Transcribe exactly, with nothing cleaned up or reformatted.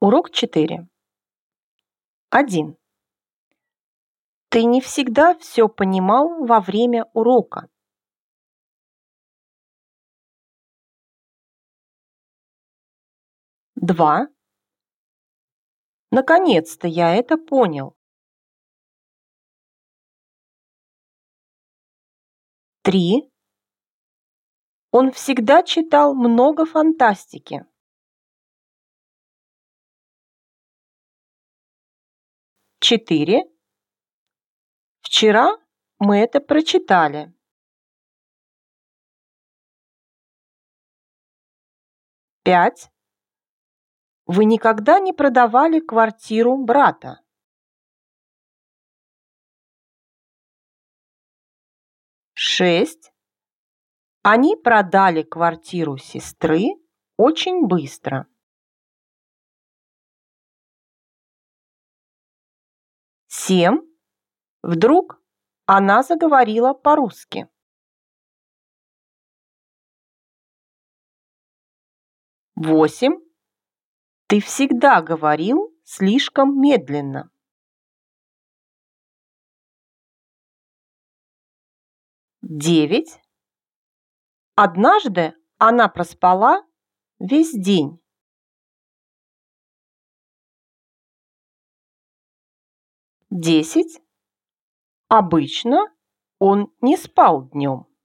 Урок четыре. один. Ты не всегда все понимал во время урока. два. Наконец-то я это понял. три. Он всегда читал много фантастики. четыре. Вчера мы это прочитали. пять. Вы никогда не продавали квартиру брата. шесть. Они продали квартиру сестры очень быстро. семь. Вдруг она заговорила по-русски. восемь. Ты всегда говорил слишком медленно. девять. Однажды она проспала весь день. десять. Обычно он не спал днем.